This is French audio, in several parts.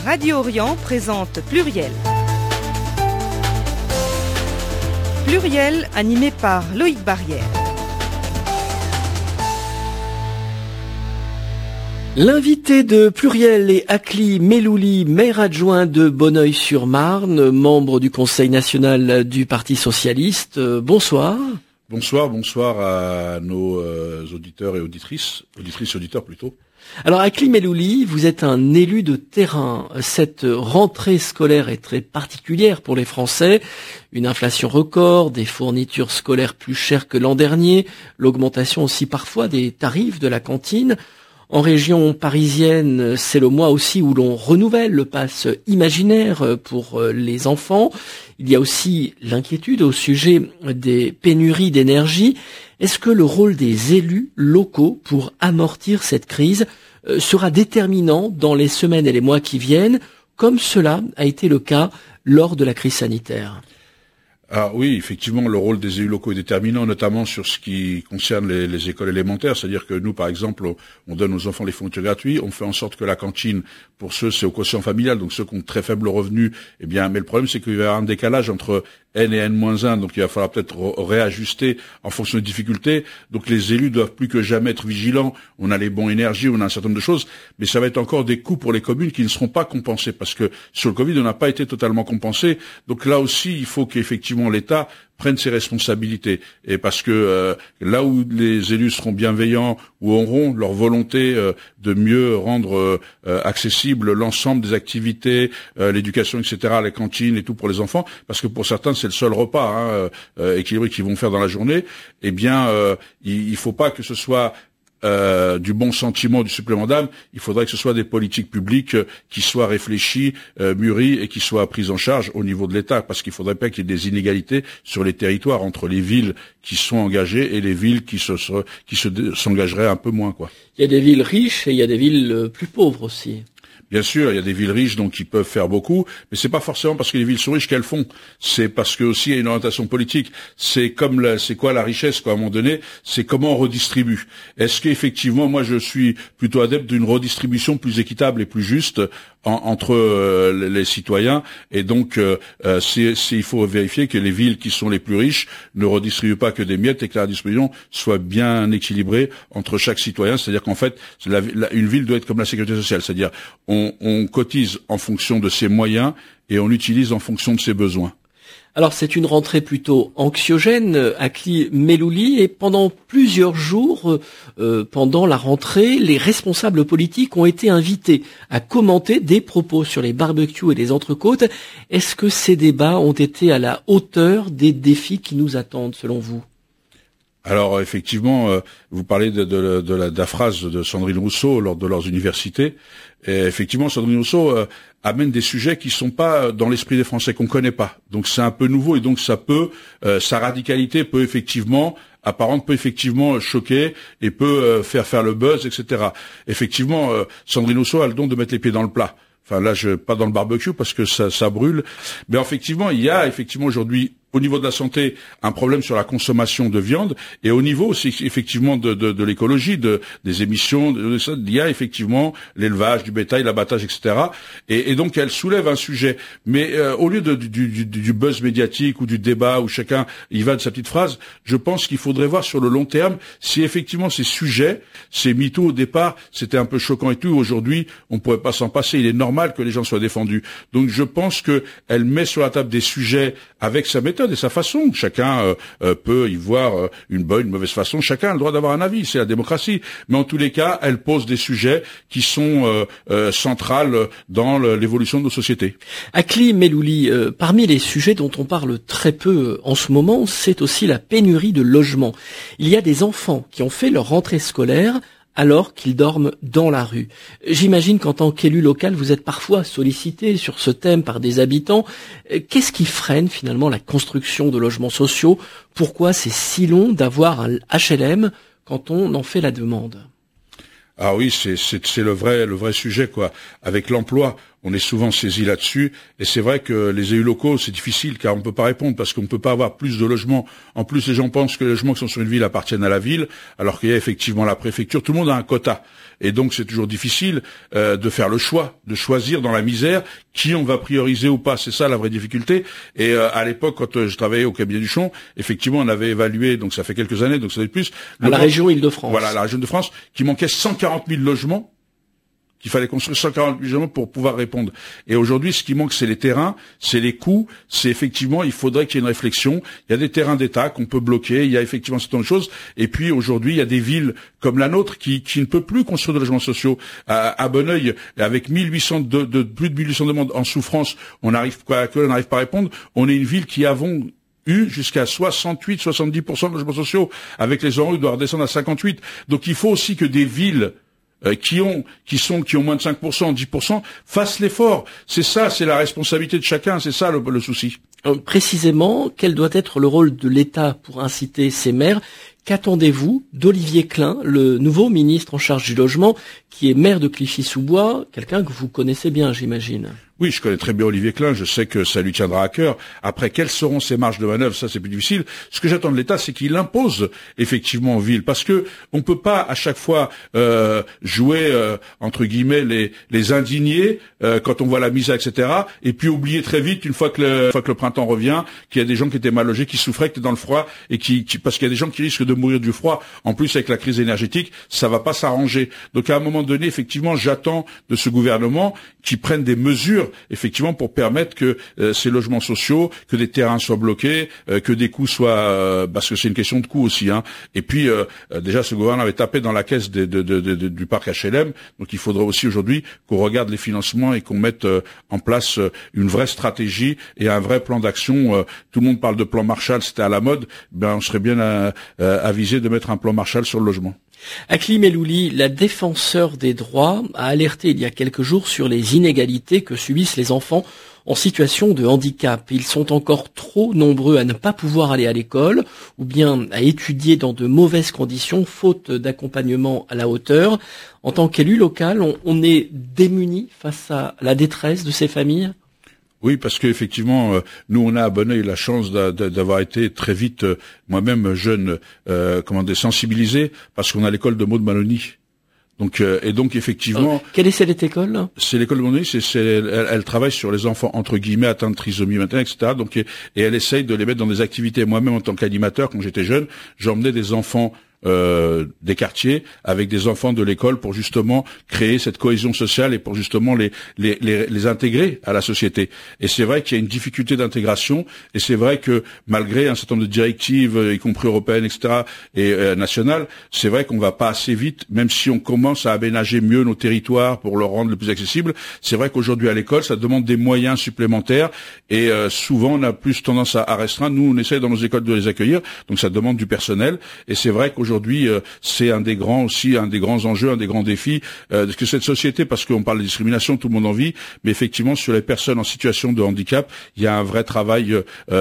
Radio Orient présente Pluriel. Pluriel animé par Loïc Barrière. L'invité de Pluriel est Akli Melouli, maire adjoint de Bonneuil-sur-Marne, membre du Conseil national du Parti socialiste. Bonsoir. Bonsoir à nos auditeurs et auditeurs plutôt. Alors Akli Melouli, vous êtes un élu de terrain. Cette rentrée scolaire est très particulière pour les Français. Une inflation record, des fournitures scolaires plus chères que l'an dernier, l'augmentation aussi parfois des tarifs de la cantine. En région parisienne, c'est le mois aussi où l'on renouvelle le pass imaginaire pour les enfants. Il y a aussi l'inquiétude au sujet des pénuries d'énergie. Est-ce que le rôle des élus locaux pour amortir cette crise sera déterminant dans les semaines et les mois qui viennent, comme cela a été le cas lors de la crise sanitaire ? Ah oui, effectivement, le rôle des élus locaux est déterminant, notamment sur ce qui concerne les écoles élémentaires. C'est-à-dire que nous, par exemple, on donne aux enfants les fournitures gratuites, on fait en sorte que la cantine, pour ceux, c'est au quotient familial, donc ceux qui ont très faible revenu, eh bien, mais le problème, c'est qu'il va y avoir un décalage entre N et N-1, donc il va falloir peut-être réajuster en fonction des difficultés. Donc les élus doivent plus que jamais être vigilants. On a les bons énergies, on a un certain nombre de choses, mais ça va être encore des coûts pour les communes qui ne seront pas compensés, parce que sur le Covid, on n'a pas été totalement compensé. Donc là aussi, il faut qu'effectivement l'État prenne ses responsabilités, et parce que là où les élus seront bienveillants, ou auront leur volonté de mieux rendre accessible l'ensemble des activités, l'éducation, etc., les cantines et tout pour les enfants, parce que pour certains c'est le seul repas équilibré qu'ils vont faire dans la journée, eh bien il faut pas que ce soit du bon sentiment, du supplément d'âme. Il faudrait que ce soit des politiques publiques qui soient réfléchies, mûries et qui soient prises en charge au niveau de l'État, parce qu'il faudrait pas qu'il y ait des inégalités sur les territoires entre les villes qui sont engagées et les villes qui s'engageraient un peu moins, quoi. Il y a des villes riches et il y a des villes plus pauvres aussi. Bien sûr, il y a des villes riches donc qui peuvent faire beaucoup, mais c'est pas forcément parce que les villes sont riches qu'elles font. C'est parce que aussi il y a une orientation politique. C'est comme c'est quoi la richesse, quoi, à un moment donné, c'est comment on redistribue. Est-ce qu'effectivement, moi je suis plutôt adepte d'une redistribution plus équitable et plus juste entre les citoyens, et donc il faut vérifier que les villes qui sont les plus riches ne redistribuent pas que des miettes et que la distribution soit bien équilibrée entre chaque citoyen. C'est-à-dire qu'en fait, une ville doit être comme la sécurité sociale, c'est-à-dire on cotise en fonction de ses moyens et on utilise en fonction de ses besoins. Alors c'est une rentrée plutôt anxiogène, Akli Melouli, et pendant plusieurs jours, pendant la rentrée, les responsables politiques ont été invités à commenter des propos sur les barbecues et les entrecôtes. Est-ce que ces débats ont été à la hauteur des défis qui nous attendent, selon vous ? Alors effectivement, vous parlez de la phrase de Sandrine Rousseau lors de leurs universités. Et effectivement, Sandrine Rousseau amène des sujets qui sont pas dans l'esprit des Français, qu'on connaît pas. Donc c'est un peu nouveau, et donc ça peut, sa radicalité peut effectivement choquer et peut faire le buzz, etc. Effectivement, Sandrine Rousseau a le don de mettre les pieds dans le plat. Enfin là, pas dans le barbecue parce que ça brûle. Mais effectivement, il y a effectivement aujourd'hui, au niveau de la santé, un problème sur la consommation de viande, et au niveau aussi effectivement de l'écologie, des émissions, il y a effectivement l'élevage du bétail, l'abattage, etc. Et donc elle soulève un sujet. Mais au lieu du buzz médiatique ou du débat où chacun y va de sa petite phrase, je pense qu'il faudrait voir sur le long terme si effectivement ces sujets, ces mythos au départ, c'était un peu choquant et tout. Aujourd'hui, on pourrait pas s'en passer. Il est normal que les gens soient défendus. Donc je pense que elle met sur la table des sujets avec sa méthode et sa façon. Chacun peut y voir une bonne, une mauvaise façon. Chacun a le droit d'avoir un avis, c'est la démocratie. Mais en tous les cas, elle pose des sujets qui sont centrales dans l'évolution de nos sociétés. Akli Melouli, parmi les sujets dont on parle très peu en ce moment, c'est aussi la pénurie de logements. Il y a des enfants qui ont fait leur rentrée scolaire alors qu'ils dorment dans la rue. J'imagine qu'en tant qu'élu local, vous êtes parfois sollicité sur ce thème par des habitants. Qu'est-ce qui freine finalement la construction de logements sociaux ? Pourquoi c'est si long d'avoir un HLM quand on en fait la demande ? Ah oui, c'est le vrai sujet, quoi. Avec l'emploi, on est souvent saisi là-dessus. Et c'est vrai que les élus locaux, c'est difficile car on peut pas répondre parce qu'on ne peut pas avoir plus de logements. En plus, les gens pensent que les logements qui sont sur une ville appartiennent à la ville, alors qu'il y a effectivement la préfecture. Tout le monde a un quota. Et donc, c'est toujours difficile de faire le choix, de choisir dans la misère qui on va prioriser ou pas. C'est ça la vraie difficulté. Et à l'époque, quand je travaillais au cabinet Duchon, effectivement, on avait évalué, donc ça fait quelques années, donc ça fait plus. À la région Île-de-France. Voilà, la région de France, qui manquait 140 000 logements. Qu'il fallait construire 140 000 logements pour pouvoir répondre. Et aujourd'hui, ce qui manque, c'est les terrains, c'est les coûts, c'est effectivement, il faudrait qu'il y ait une réflexion. Il y a des terrains d'État qu'on peut bloquer, il y a effectivement certaines choses. Et puis aujourd'hui, il y a des villes comme la nôtre qui ne peut plus construire de logements sociaux. À Bonneuil, avec plus de 1800 demandes en souffrance, on n'arrive pas à répondre. On est une ville qui avons eu jusqu'à 68-70% de logements sociaux. Avec les euros, il doit redescendre à 58. Donc il faut aussi que des villes qui ont moins de 5%, 10%, fassent l'effort. C'est ça, c'est la responsabilité de chacun, c'est ça le souci. Précisément, quel doit être le rôle de l'État pour inciter ces maires? Qu'attendez-vous d'Olivier Klein, le nouveau ministre en charge du logement, qui est maire de Clichy-sous-Bois, quelqu'un que vous connaissez bien, j'imagine? Oui, je connais très bien Olivier Klein, je sais que ça lui tiendra à cœur. Après, quelles seront ses marges de manœuvre, ça c'est plus difficile. Ce que j'attends de l'État, c'est qu'il impose effectivement aux villes, parce que on peut pas à chaque fois jouer entre guillemets les indignés quand on voit la misère, etc. Et puis oublier très vite une fois que le printemps revient, qu'il y a des gens qui étaient mal logés, qui souffraient, qui étaient dans le froid, et parce qu'il y a des gens qui risquent de mourir du froid. En plus, avec la crise énergétique, ça va pas s'arranger. Donc à un moment donné, effectivement, j'attends de ce gouvernement qui prenne des mesures effectivement pour permettre que ces logements sociaux, que des terrains soient bloqués, que des coûts soient parce que c'est une question de coûts aussi, hein. Et puis déjà ce gouvernement avait tapé dans la caisse du parc HLM, donc il faudrait aussi aujourd'hui qu'on regarde les financements et qu'on mette en place une vraie stratégie et un vrai plan d'action. Tout le monde parle de plan Marshall, c'était à la mode, ben on serait bien avisé de mettre un plan Marshall sur le logement. Akli Melouli, la défenseure des droits, a alerté il y a quelques jours sur les inégalités que subissent les enfants en situation de handicap. Ils sont encore trop nombreux à ne pas pouvoir aller à l'école ou bien à étudier dans de mauvaises conditions faute d'accompagnement à la hauteur. En tant qu'élu local, on est démuni face à la détresse de ces familles? Oui, parce que effectivement, nous on a à Bonneuil la chance d'avoir été très vite, moi-même jeune, sensibilisé, parce qu'on a l'école de Maud Maloney. Donc effectivement. Quelle est cette école? C'est l'école de Maloney. Elle travaille sur les enfants entre guillemets atteints de trisomie 21, etc. Donc et elle essaye de les mettre dans des activités. Moi-même en tant qu'animateur, quand j'étais jeune, j'emmenais des enfants des quartiers avec des enfants de l'école pour justement créer cette cohésion sociale et pour justement les intégrer à la société. Et c'est vrai qu'il y a une difficulté d'intégration et c'est vrai que malgré un certain nombre de directives, y compris européennes, etc. et nationales, c'est vrai qu'on va pas assez vite, même si on commence à aménager mieux nos territoires pour leur rendre le plus accessible. C'est vrai qu'aujourd'hui à l'école, ça demande des moyens supplémentaires et souvent on a plus tendance à restreindre. Nous, on essaie dans nos écoles de les accueillir, donc ça demande du personnel et c'est vrai qu'aujourd'hui c'est un des grands enjeux, un des grands défis que cette société, parce qu'on parle de discrimination, tout le monde en vit, mais effectivement sur les personnes en situation de handicap, il y a un vrai travail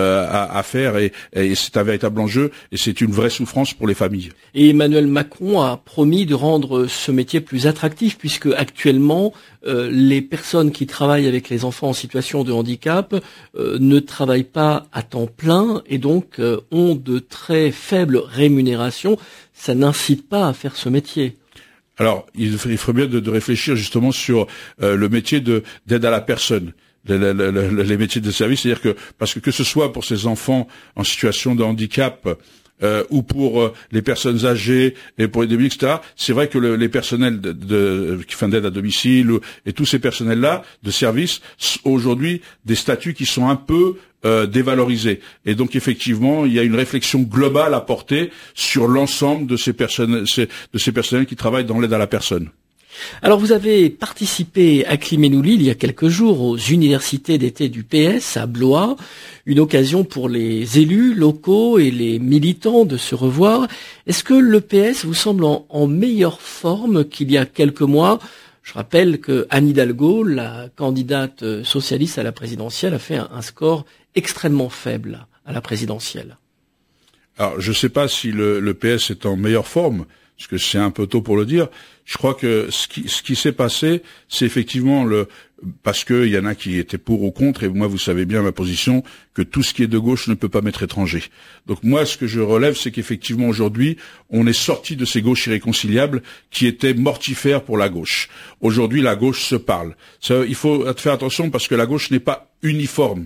à faire et c'est un véritable enjeu et c'est une vraie souffrance pour les familles. Et Emmanuel Macron a promis de rendre ce métier plus attractif puisque actuellement les personnes qui travaillent avec les enfants en situation de handicap ne travaillent pas à temps plein et donc ont de très faibles rémunérations. Ça n'incite pas à faire ce métier. Alors, il ferait bien de réfléchir justement sur le métier d'aide à la personne. Les métiers de service, c'est-à-dire parce que ce soit pour ces enfants en situation de handicap ou pour les personnes âgées et pour les démunis, etc. C'est vrai que les personnels d'aide à domicile et tous ces personnels-là de service aujourd'hui des statuts qui sont un peu dévalorisés. Et donc effectivement, il y a une réflexion globale à porter sur l'ensemble de ces personnels qui travaillent dans l'aide à la personne. Alors vous avez participé à Akli Melouli il y a quelques jours aux universités d'été du PS à Blois, une occasion pour les élus locaux et les militants de se revoir. Est-ce que le PS vous semble en meilleure forme qu'il y a quelques mois? Je rappelle que Anne Hidalgo, la candidate socialiste à la présidentielle, a fait un score extrêmement faible à la présidentielle. Alors je ne sais pas si le PS est en meilleure forme, parce que c'est un peu tôt pour le dire. Je crois que ce qui s'est passé, c'est effectivement parce que il y en a qui étaient pour ou contre, et moi vous savez bien ma position, que tout ce qui est de gauche ne peut pas m'être étranger. Donc moi ce que je relève, c'est qu'effectivement aujourd'hui, on est sorti de ces gauches irréconciliables qui étaient mortifères pour la gauche. Aujourd'hui la gauche se parle. Il faut faire attention parce que la gauche n'est pas uniforme.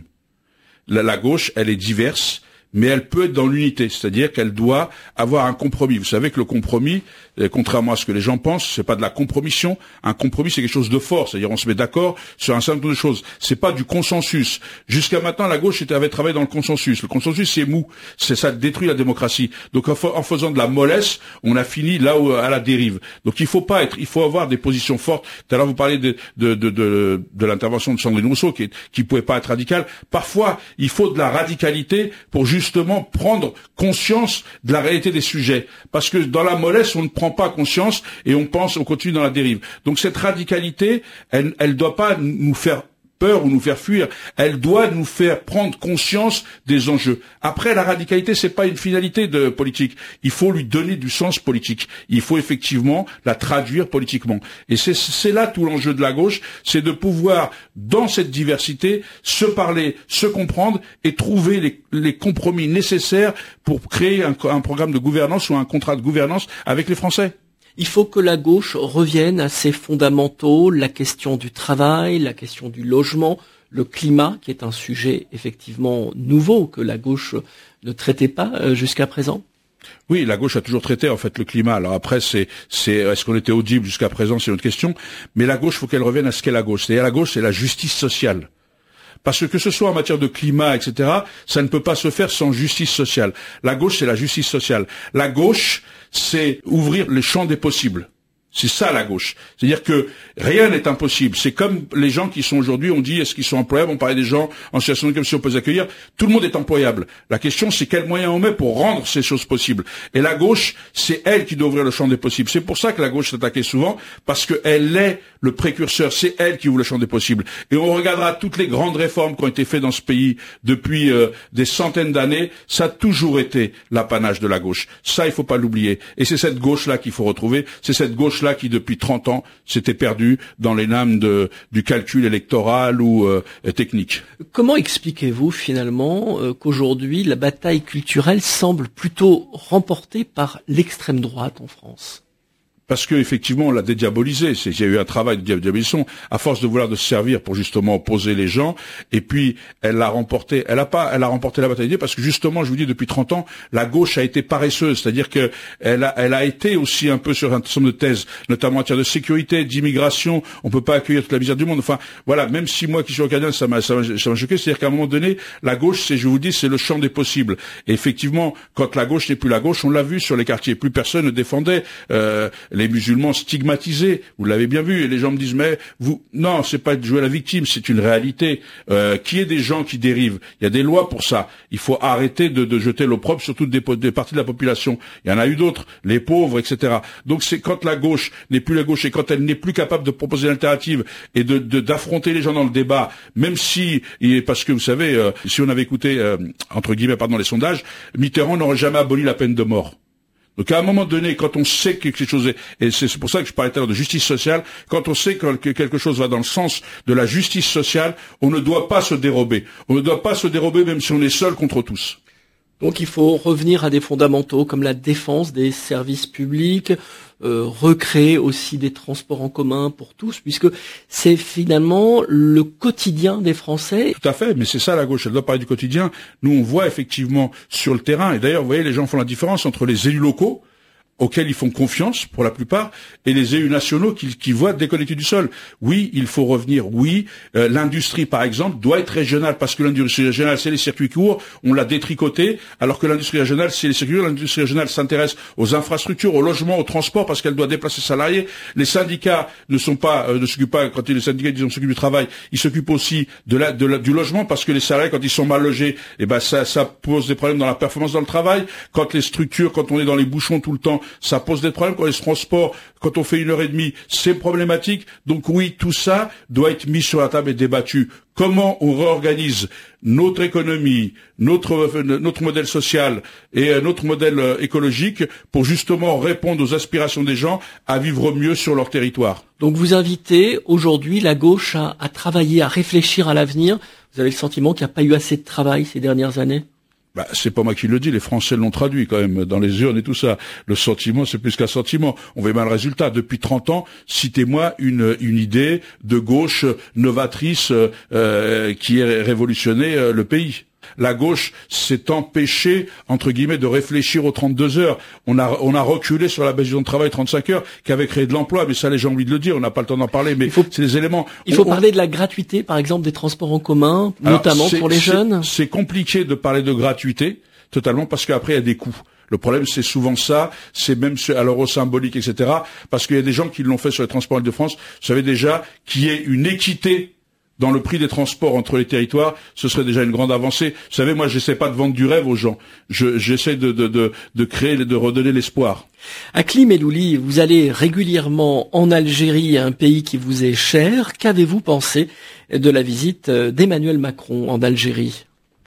La gauche, elle est diverse, mais elle peut être dans l'unité, c'est-à-dire qu'elle doit avoir un compromis. Vous savez que le compromis, contrairement à ce que les gens pensent, c'est pas de la compromission. Un compromis, c'est quelque chose de fort, c'est-à-dire on se met d'accord sur un certain nombre de choses. C'est pas du consensus. Jusqu'à maintenant, la gauche avait travaillé dans le consensus. Le consensus, c'est mou, ça détruit la démocratie. Donc en faisant de la mollesse, on a fini là où à la dérive. Donc il faut avoir des positions fortes. Tout à l'heure vous parlez de l'intervention de Sandrine Rousseau qui pouvait pas être radicale. Parfois, il faut de la radicalité pour justement prendre conscience de la réalité des sujets. Parce que dans la mollesse, on ne prend pas conscience et on continue dans la dérive. Donc cette radicalité, elle doit pas nous faire peur ou nous faire fuir, elle doit nous faire prendre conscience des enjeux. Après, la radicalité, c'est pas une finalité de politique. Il faut lui donner du sens politique. Il faut effectivement la traduire politiquement. Et c'est là tout l'enjeu de la gauche, c'est de pouvoir, dans cette diversité, se parler, se comprendre et trouver les compromis nécessaires pour créer un programme de gouvernance ou un contrat de gouvernance avec les Français. Il faut que la gauche revienne à ses fondamentaux, la question du travail, la question du logement, le climat, qui est un sujet effectivement nouveau que la gauche ne traitait pas jusqu'à présent. Oui, la gauche a toujours traité en fait le climat. Alors après, est-ce qu'on était audible jusqu'à présent, c'est une autre question. Mais la gauche, faut qu'elle revienne à ce qu'est la gauche. C'est-à-dire la gauche, c'est la justice sociale. Parce que ce soit en matière de climat, etc., ça ne peut pas se faire sans justice sociale. La gauche, c'est la justice sociale. La gauche, c'est ouvrir le champ des possibles. C'est ça la gauche. C'est-à-dire que rien n'est impossible. C'est comme les gens qui sont aujourd'hui, on dit est-ce qu'ils sont employables, on parlait des gens en situation de comme si on peut les accueillir. Tout le monde est employable. La question c'est quels moyens on met pour rendre ces choses possibles. Et la gauche, c'est elle qui doit ouvrir le champ des possibles. C'est pour ça que la gauche s'attaquait souvent, parce qu'elle est le précurseur, c'est elle qui ouvre le champ des possibles. Et on regardera toutes les grandes réformes qui ont été faites dans ce pays depuis des centaines d'années, ça a toujours été l'apanage de la gauche. Ça, il faut pas l'oublier. Et c'est cette gauche-là qu'il faut retrouver, c'est cette gauche-là qui, depuis 30 ans, s'était perdue dans les lames du calcul électoral ou technique. Comment expliquez-vous finalement qu'aujourd'hui, la bataille culturelle semble plutôt remportée par l'extrême droite en France ? Parce que effectivement, on l'a dédiabolisé. Il y a eu un travail de diabolisation à force de vouloir de se servir pour justement opposer les gens. Et puis, elle l'a remporté. Elle a remporté la bataille d'idées parce que justement, je vous dis, depuis 30 ans, la gauche a été paresseuse. C'est-à-dire que elle a été aussi un peu sur un certain nombre de thèses, notamment en matière de sécurité, d'immigration. On peut pas accueillir toute la misère du monde. Enfin, voilà. Même si moi, qui suis canadien, ça m'a choqué. C'est-à-dire qu'à un moment donné, la gauche, je vous dis, c'est le champ des possibles. Et effectivement, quand la gauche n'est plus la gauche, on l'a vu sur les quartiers. Plus personne ne défendait les musulmans stigmatisés, vous l'avez bien vu, et les gens me disent mais non, c'est pas de jouer la victime, c'est une réalité. Qu'il y ait des gens qui dérivent, il y a des lois pour ça. Il faut arrêter de jeter l'opprobre sur toutes des parties de la population. Il y en a eu d'autres, les pauvres, etc. Donc c'est quand la gauche n'est plus la gauche et quand elle n'est plus capable de proposer une alternative et d'affronter les gens dans le débat, même si, parce que vous savez, si on avait écouté entre guillemets les sondages, Mitterrand n'aurait jamais aboli la peine de mort. Donc à un moment donné, quand on sait que quelque chose et c'est pour ça que je parlais tout à l'heure de justice sociale, quand on sait que quelque chose va dans le sens de la justice sociale, on ne doit pas se dérober. On ne doit pas se dérober même si on est seul contre tous. Donc il faut revenir à des fondamentaux comme la défense des services publics, recréer aussi des transports en commun pour tous, puisque c'est finalement le quotidien des Français. Tout à fait, mais c'est ça la gauche, elle doit parler du quotidien. Nous on voit effectivement sur le terrain, et d'ailleurs vous voyez les gens font la différence entre les élus locaux, auxquels ils font confiance pour la plupart, et les élus nationaux qui voient déconnectés du sol. Oui, il faut revenir, oui, l'industrie par exemple doit être régionale, parce que l'industrie régionale c'est les circuits courts, on l'a détricoté, alors que l'industrie régionale c'est les circuits courts. L'industrie régionale s'intéresse aux infrastructures, au logement, au transport, parce qu'elle doit déplacer ses salariés. Les syndicats ne s'occupent pas, quand les syndicats disent on s'occupe du travail, ils s'occupent aussi du logement, parce que les salariés quand ils sont mal logés, ça pose des problèmes dans la performance dans le travail. Quand on est dans les bouchons tout le temps, ça pose des problèmes. Quand les transports, quand on fait 1h30, c'est problématique. Donc oui, tout ça doit être mis sur la table et débattu. Comment on réorganise notre économie, notre modèle social et notre modèle écologique pour justement répondre aux aspirations des gens à vivre mieux sur leur territoire. Donc vous invitez aujourd'hui la gauche à travailler, à réfléchir à l'avenir. Vous avez le sentiment qu'il n'y a pas eu assez de travail ces dernières années ? C'est pas moi qui le dis, les Français l'ont traduit quand même dans les urnes et tout ça. Le sentiment, c'est plus qu'un sentiment. On voit bien le résultat. Depuis 30 ans, citez-moi une idée de gauche novatrice qui ait révolutionné le pays. La gauche s'est empêchée, entre guillemets, de réfléchir aux 32 heures. On a reculé sur la baisse du temps de travail 35 heures, qui avait créé de l'emploi, mais ça, les gens ont envie de le dire, on n'a pas le temps d'en parler, mais c'est des éléments. Il faut parler de la gratuité, par exemple, des transports en commun, notamment pour les jeunes. C'est compliqué de parler de gratuité, totalement, parce qu'après, il y a des coûts. Le problème, c'est souvent ça, c'est même à l'euro symbolique, etc., parce qu'il y a des gens qui l'ont fait sur les transports Île-de-France. Vous savez déjà qu'il y ait une équité dans le prix des transports entre les territoires, ce serait déjà une grande avancée. Vous savez, moi, j'essaie pas de vendre du rêve aux gens. J'essaie de créer, de redonner l'espoir. Akli Melouli, vous allez régulièrement en Algérie, un pays qui vous est cher. Qu'avez-vous pensé de la visite d'Emmanuel Macron en Algérie ?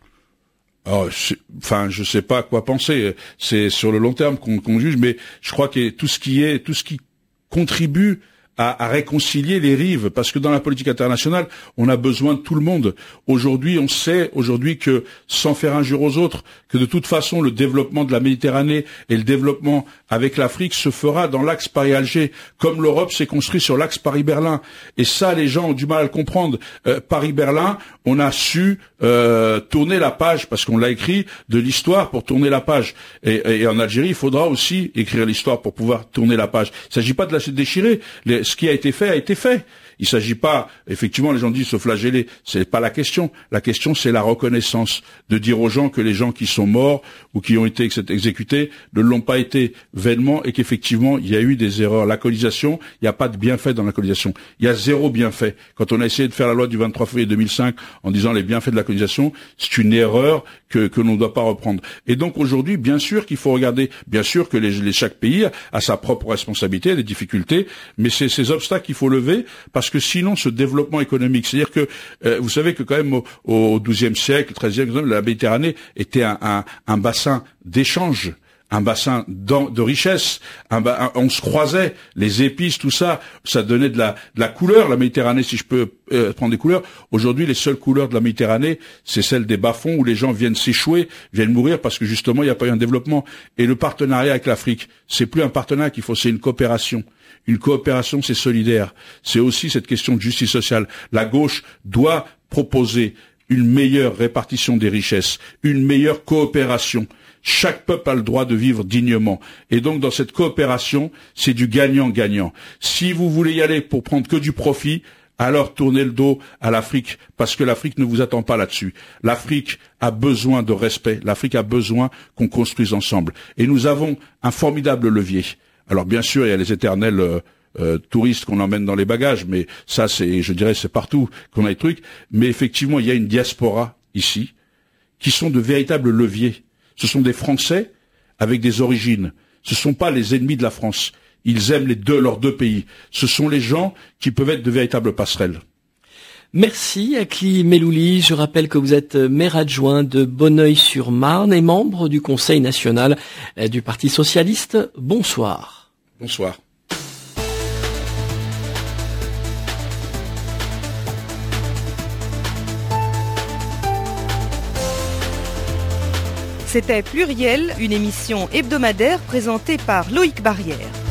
Je sais pas quoi penser. C'est sur le long terme qu'on juge, mais je crois que tout ce qui contribue à réconcilier les rives, parce que dans la politique internationale, on a besoin de tout le monde. Aujourd'hui, on sait que, sans faire injure aux autres, que de toute façon, le développement de la Méditerranée et le développement avec l'Afrique se fera dans l'axe Paris-Alger, comme l'Europe s'est construite sur l'axe Paris-Berlin. Et ça, les gens ont du mal à le comprendre. Paris-Berlin, on a su tourner la page, parce qu'on l'a écrit, de l'histoire pour tourner la page. Et en Algérie, il faudra aussi écrire l'histoire pour pouvoir tourner la page. Il ne s'agit pas de la déchirer. Ce qui a été fait a été fait. Il ne s'agit pas, effectivement, les gens disent se flageller. C'est pas la question. La question, c'est la reconnaissance. De dire aux gens que les gens qui sont morts ou qui ont été exécutés ne l'ont pas été vainement et qu'effectivement, il y a eu des erreurs. La colonisation, il n'y a pas de bienfait dans la colonisation. Il y a zéro bienfait. Quand on a essayé de faire la loi du 23 février 2005 en disant les bienfaits de la colonisation, c'est une erreur que l'on ne doit pas reprendre. Et donc aujourd'hui, bien sûr qu'il faut regarder, bien sûr que chaque pays a sa propre responsabilité, des difficultés, mais c'est ces obstacles qu'il faut lever parce que sinon ce développement économique, c'est-à-dire que vous savez que quand même au XIIe siècle, XIIIe, la Méditerranée était un bassin d'échange, un bassin de richesse, on se croisait, les épices, tout ça, ça donnait de la couleur, la Méditerranée, si je peux prendre des couleurs. Aujourd'hui, les seules couleurs de la Méditerranée, c'est celles des bas-fonds où les gens viennent s'échouer, viennent mourir parce que justement, il n'y a pas eu un développement. Et le partenariat avec l'Afrique, c'est plus un partenariat qu'il faut, c'est une coopération. Une coopération, c'est solidaire. C'est aussi cette question de justice sociale. La gauche doit proposer une meilleure répartition des richesses, une meilleure coopération. Chaque peuple a le droit de vivre dignement. Et donc, dans cette coopération, c'est du gagnant-gagnant. Si vous voulez y aller pour prendre que du profit, alors tournez le dos à l'Afrique, parce que l'Afrique ne vous attend pas là-dessus. L'Afrique a besoin de respect. L'Afrique a besoin qu'on construise ensemble. Et nous avons un formidable levier. Alors, bien sûr, il y a les éternels touristes qu'on emmène dans les bagages, mais ça, je dirais, c'est partout qu'on a des trucs. Mais effectivement, il y a une diaspora ici qui sont de véritables leviers. Ce sont des Français avec des origines. Ce ne sont pas les ennemis de la France. Ils aiment leurs deux pays. Ce sont les gens qui peuvent être de véritables passerelles. Merci Akli Melouli. Je rappelle que vous êtes maire adjoint de Bonneuil-sur-Marne et membre du Conseil national du Parti socialiste. Bonsoir. Bonsoir. C'était Pluriel, une émission hebdomadaire présentée par Loïc Barrière.